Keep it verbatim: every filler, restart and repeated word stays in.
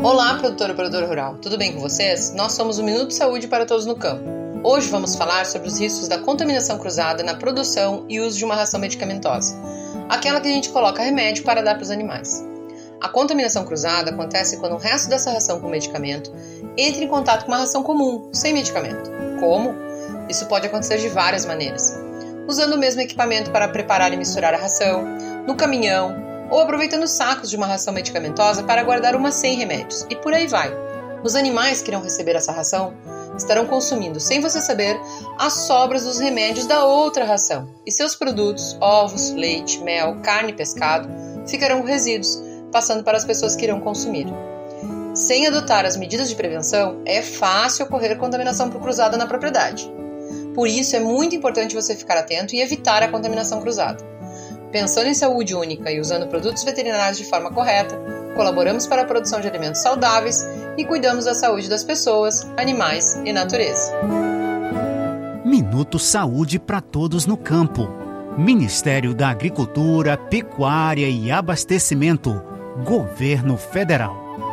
Olá, produtor e produtora rural, tudo bem com vocês? Nós somos o Minuto Saúde para Todos no Campo. Hoje vamos falar sobre os riscos da contaminação cruzada na produção e uso de uma ração medicamentosa, aquela que a gente coloca remédio para dar para os animais. A contaminação cruzada acontece quando o resto dessa ração com medicamento entra em contato com uma ração comum, sem medicamento. Como? Isso pode acontecer de várias maneiras. Usando o mesmo equipamento para preparar e misturar a ração, no caminhão, ou aproveitando sacos de uma ração medicamentosa para guardar uma sem remédios, e por aí vai. Os animais que irão receber essa ração estarão consumindo, sem você saber, as sobras dos remédios da outra ração, e seus produtos, ovos, leite, mel, carne e pescado, ficarão com resíduos, passando para as pessoas que irão consumir. Sem adotar as medidas de prevenção, é fácil ocorrer contaminação por cruzada na propriedade. Por isso, é muito importante você ficar atento e evitar a contaminação cruzada. Pensando em saúde única e usando produtos veterinários de forma correta, colaboramos para a produção de alimentos saudáveis e cuidamos da saúde das pessoas, animais e natureza. Minuto Saúde para Todos no Campo. Ministério da Agricultura, Pecuária e Abastecimento. Governo Federal.